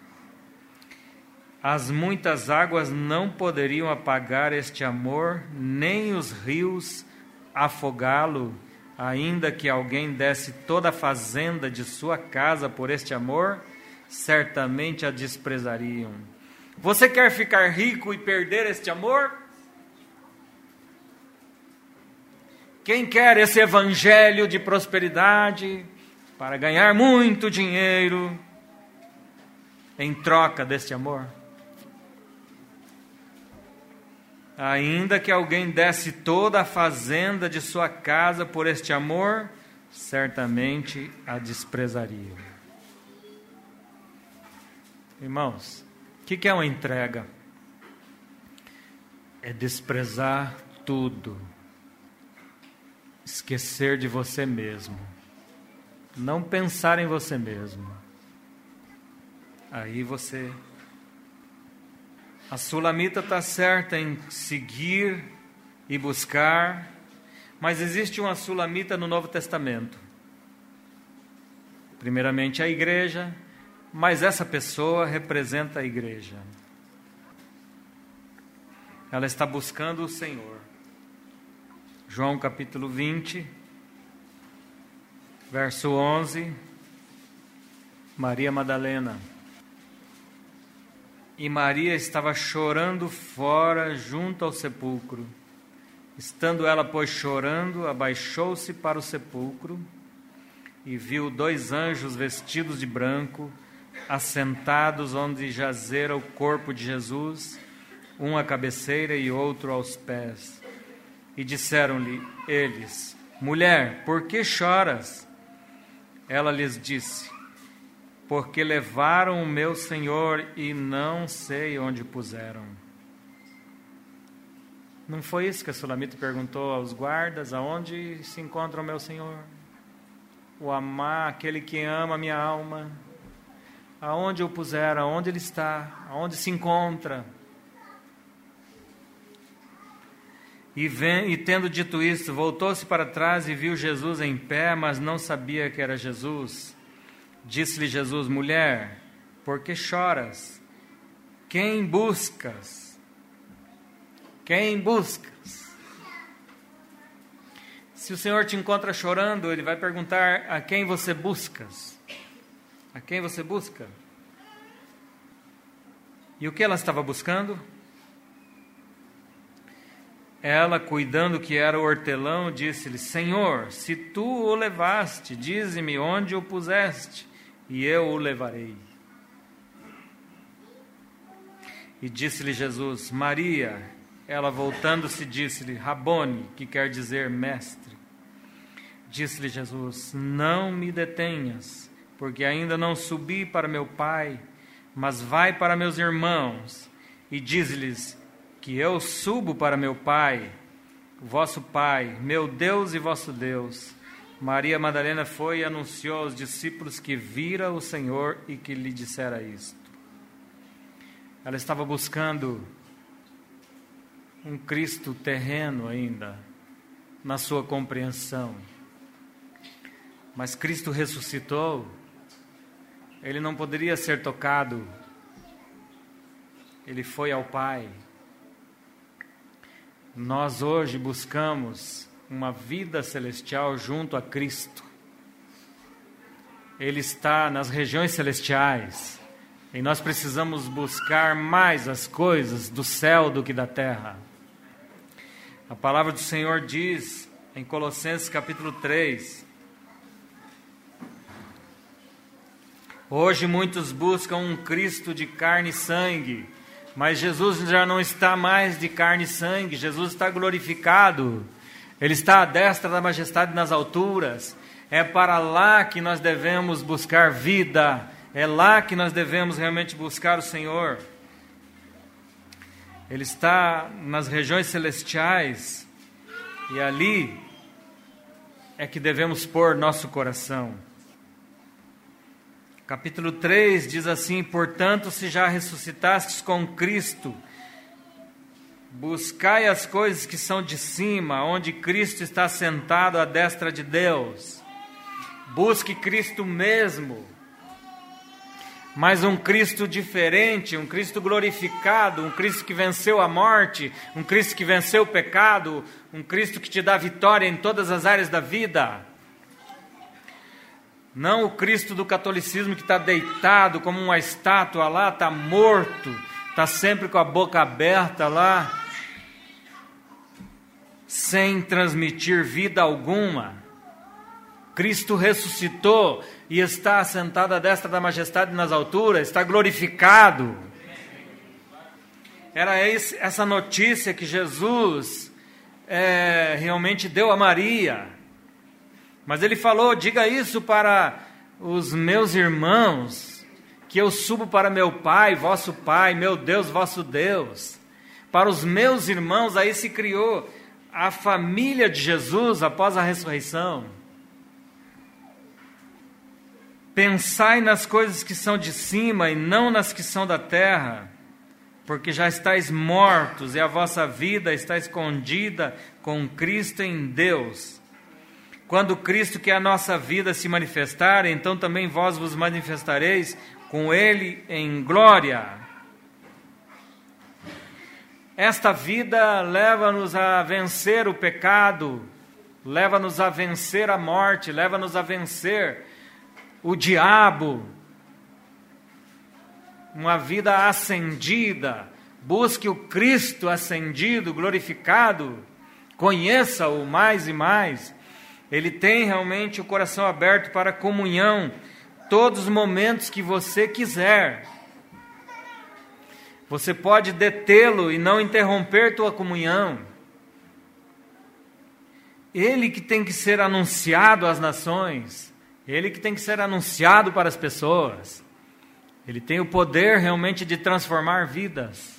As muitas águas não poderiam apagar este amor, nem os rios afogá-lo, ainda que alguém desse toda a fazenda de sua casa por este amor, certamente a desprezariam. Você quer ficar rico e perder este amor? Quem quer esse evangelho de prosperidade para ganhar muito dinheiro em troca deste amor? Ainda que alguém desse toda a fazenda de sua casa por este amor, certamente a desprezariam. Irmãos, o que é uma entrega? É desprezar tudo, esquecer de você mesmo, não pensar em você mesmo. Aí você... A sulamita está certa em seguir e buscar, mas existe uma sulamita no Novo Testamento. Primeiramente a igreja, mas essa pessoa representa a igreja. Ela está buscando o Senhor. João capítulo 20, verso 11, Maria Madalena. E Maria estava chorando fora, junto ao sepulcro. Estando ela, pois, chorando, abaixou-se para o sepulcro e viu 2 anjos vestidos de branco, assentados onde jazera o corpo de Jesus, um à cabeceira e outro aos pés. E disseram-lhe eles: mulher, por que choras? Ela lhes disse: porque levaram o meu Senhor e não sei onde puseram. Não foi isso que a sulamita perguntou aos guardas: aonde se encontra o meu Senhor? O amar, aquele que ama a minha alma. aonde o puseram, aonde ele está, aonde se encontra. E tendo dito isto, voltou-se para trás e viu Jesus em pé, mas não sabia que era Jesus. Disse-lhe Jesus: mulher, por que choras? Quem buscas? Quem buscas? Se o Senhor te encontra chorando, Ele vai perguntar: a quem você buscas? A quem você busca? E o que ela estava buscando? Ela, cuidando que era o hortelão, disse-lhe: Senhor, se tu o levaste, dize-me onde o puseste, e eu o levarei. E disse-lhe Jesus: Maria. Ela, voltando-se, disse-lhe: Rabone, que quer dizer mestre. Disse-lhe Jesus: não me detenhas, porque ainda não subi para meu Pai, mas vai para meus irmãos, e diz-lhes que eu subo para meu Pai, vosso Pai, meu Deus e vosso Deus. Maria Madalena foi e anunciou aos discípulos que vira o Senhor e que lhe dissera isto. Ela estava buscando um Cristo terreno ainda, na sua compreensão. Mas Cristo ressuscitou, Ele não poderia ser tocado, Ele foi ao Pai. Nós hoje buscamos uma vida celestial junto a Cristo. Ele está nas regiões celestiais, e nós precisamos buscar mais as coisas do céu do que da terra. A palavra do Senhor diz em Colossenses capítulo 3, hoje muitos buscam um Cristo de carne e sangue, mas Jesus já não está mais de carne e sangue, Jesus está glorificado, Ele está à destra da majestade nas alturas. É para lá que nós devemos buscar vida, é lá que nós devemos realmente buscar o Senhor. Ele está nas regiões celestiais, e ali é que devemos pôr nosso coração. Capítulo 3 diz assim: portanto, se já ressuscitastes com Cristo, buscai as coisas que são de cima, onde Cristo está sentado à destra de Deus. Busque Cristo mesmo, mas um Cristo diferente, um Cristo glorificado, um Cristo que venceu a morte, um Cristo que venceu o pecado, um Cristo que te dá vitória em todas as áreas da vida. Não o Cristo do catolicismo que está deitado como uma estátua lá, está morto, está sempre com a boca aberta lá, sem transmitir vida alguma. Cristo ressuscitou e está assentado à destra da majestade nas alturas, está glorificado. Era essa notícia que Jesus realmente deu a Maria. Mas Ele falou: diga isso para os meus irmãos, que eu subo para meu Pai, vosso Pai, meu Deus, vosso Deus. Para os meus irmãos, aí se criou a família de Jesus após a ressurreição. Pensai nas coisas que são de cima e não nas que são da terra, porque já estáis mortos e a vossa vida está escondida com Cristo em Deus. Quando Cristo, que é a nossa vida, se manifestar, então também vós vos manifestareis com Ele em glória. Esta vida leva-nos a vencer o pecado, leva-nos a vencer a morte, leva-nos a vencer o diabo. Uma vida ascendida. Busque o Cristo ascendido, glorificado, conheça-o mais e mais. Ele tem realmente o coração aberto para comunhão, todos os momentos que você quiser. Você pode detê-lo e não interromper tua comunhão. Ele que tem que ser anunciado às nações, Ele que tem que ser anunciado para as pessoas. Ele tem o poder realmente de transformar vidas.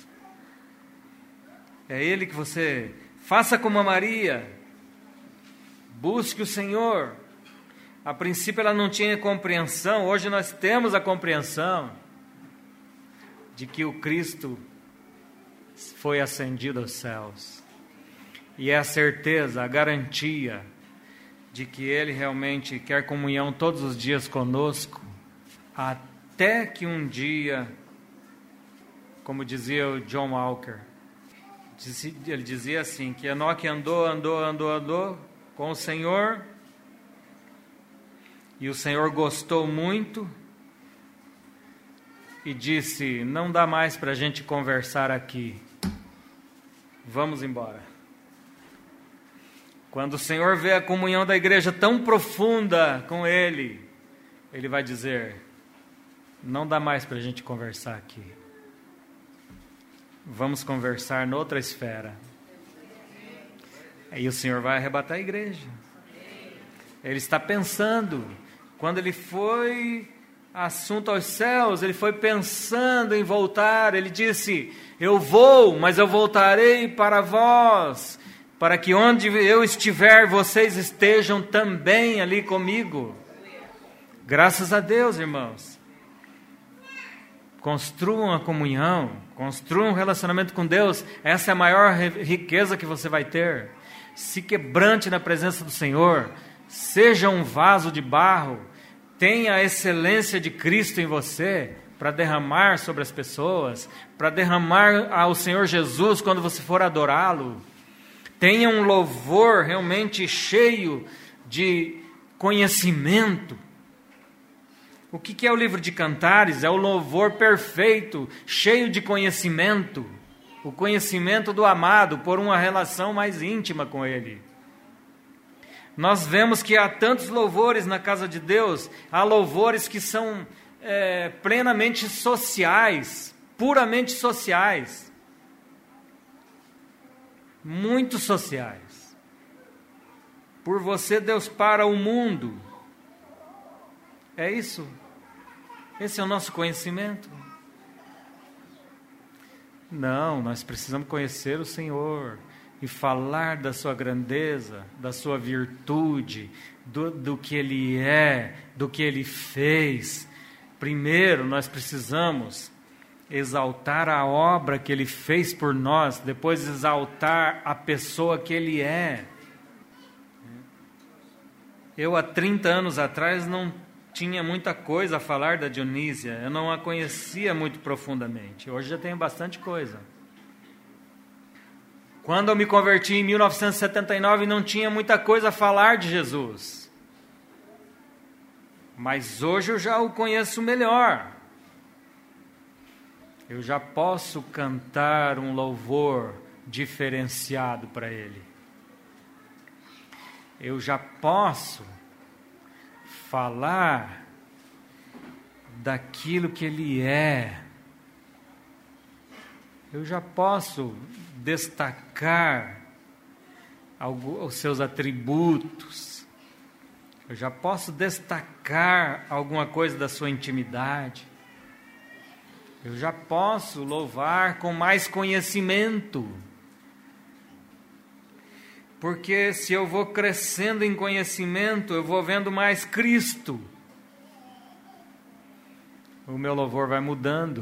É Ele que você faça como a Maria. Busque o Senhor. A princípio ela não tinha compreensão, hoje nós temos a compreensão de que o Cristo foi ascendido aos céus. E é a certeza, a garantia de que Ele realmente quer comunhão todos os dias conosco, até que um dia, como dizia o John Walker, ele dizia assim, que Enoque andou com o Senhor, e o Senhor gostou muito, e disse, não dá mais para a gente conversar aqui, vamos embora. Quando o Senhor vê a comunhão da igreja tão profunda com Ele, Ele vai dizer, não dá mais para a gente conversar aqui. Vamos conversar noutra esfera. Aí o Senhor vai arrebatar a igreja. Ele está pensando, quando Ele foi assunto aos céus, Ele foi pensando em voltar. Ele disse, eu vou, mas eu voltarei para vós, para que onde eu estiver, vocês estejam também ali comigo. Graças a Deus, irmãos. Construam a comunhão, construam um relacionamento com Deus. Essa é a maior riqueza que você vai ter. Se quebrante na presença do Senhor. Seja um vaso de barro. Tenha a excelência de Cristo em você, para derramar sobre as pessoas, para derramar ao Senhor Jesus quando você for adorá-lo. Tenha um louvor realmente cheio de conhecimento. O que é o livro de Cantares? É o louvor perfeito, cheio de conhecimento. O conhecimento do amado por uma relação mais íntima com Ele. Nós vemos que há tantos louvores na casa de Deus, há louvores que são plenamente sociais, puramente sociais. Muito sociais. Por você, Deus para o mundo. É isso? Esse é o nosso conhecimento? Não, nós precisamos conhecer o Senhor e falar da sua grandeza, da sua virtude, do que Ele é, do que Ele fez. Primeiro, nós precisamos exaltar a obra que Ele fez por nós, depois exaltar a pessoa que Ele é. Eu, há 30 anos atrás, não tinha muita coisa a falar da Dionísia, eu não a conhecia muito profundamente. Hoje já tenho bastante coisa. Quando eu me converti em 1979, não tinha muita coisa a falar de Jesus. Mas hoje eu já o conheço melhor. Eu já posso cantar um louvor diferenciado para Ele. Eu já posso falar daquilo que Ele é. Eu já posso destacar os seus atributos. Eu já posso destacar alguma coisa da sua intimidade. Eu já posso louvar com mais conhecimento. Porque se eu vou crescendo em conhecimento, eu vou vendo mais Cristo. O meu louvor vai mudando.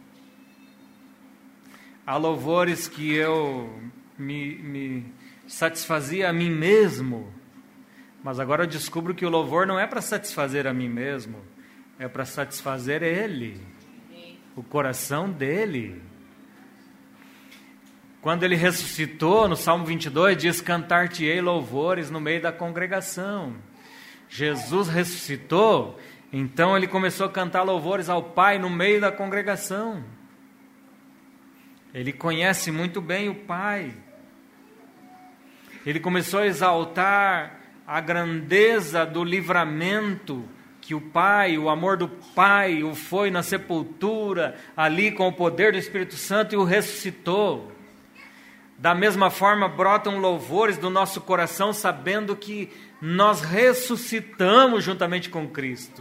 Há louvores que eu me satisfazia a mim mesmo, mas agora eu descubro que o louvor não é para satisfazer a mim mesmo, é para satisfazer Ele, o coração dEle. Quando Ele ressuscitou, no Salmo 22, diz, cantar-te-ei louvores no meio da congregação. Jesus ressuscitou, então Ele começou a cantar louvores ao Pai no meio da congregação. Ele conhece muito bem o Pai. Ele começou a exaltar a grandeza do livramento que o Pai, o amor do Pai, o foi na sepultura, ali com o poder do Espírito Santo e o ressuscitou. Da mesma forma, brotam louvores do nosso coração, sabendo que nós ressuscitamos juntamente com Cristo.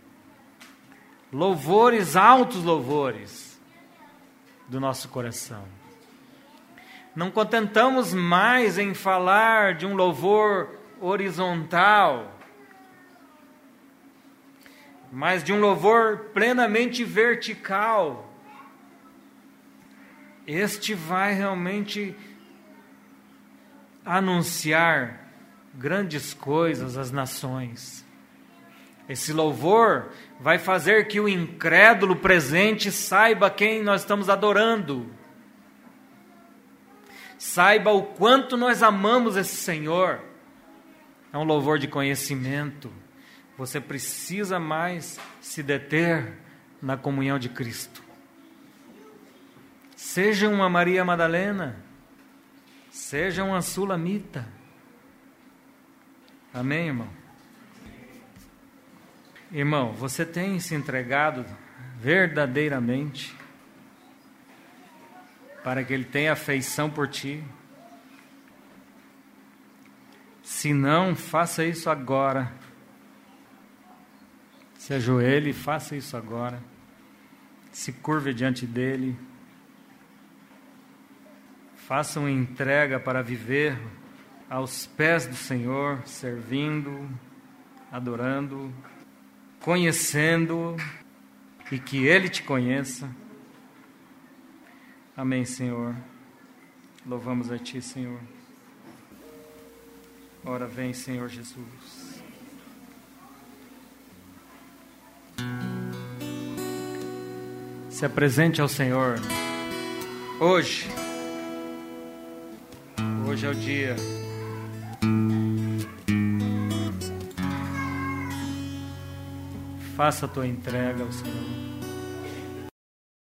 Louvores, altos louvores do nosso coração. Não contentamos mais em falar de um louvor horizontal, mas de um louvor plenamente vertical. Este vai realmente anunciar grandes coisas às nações. Esse louvor vai fazer que o incrédulo presente saiba quem nós estamos adorando. Saiba o quanto nós amamos esse Senhor. É um louvor de conhecimento. Você precisa mais se deter na comunhão de Cristo. Seja uma Maria Madalena, seja uma Sulamita. Amém, irmão? Irmão, você tem se entregado verdadeiramente para que Ele tenha afeição por ti? Se não, faça isso agora. Se ajoelhe, faça isso agora. Se curve diante dEle. Faça uma entrega para viver aos pés do Senhor, servindo, adorando, conhecendo e que Ele te conheça. Amém, Senhor. Louvamos a Ti, Senhor. Ora vem, Senhor Jesus. Se apresente ao Senhor hoje. Hoje é o dia. Faça a tua entrega ao Senhor.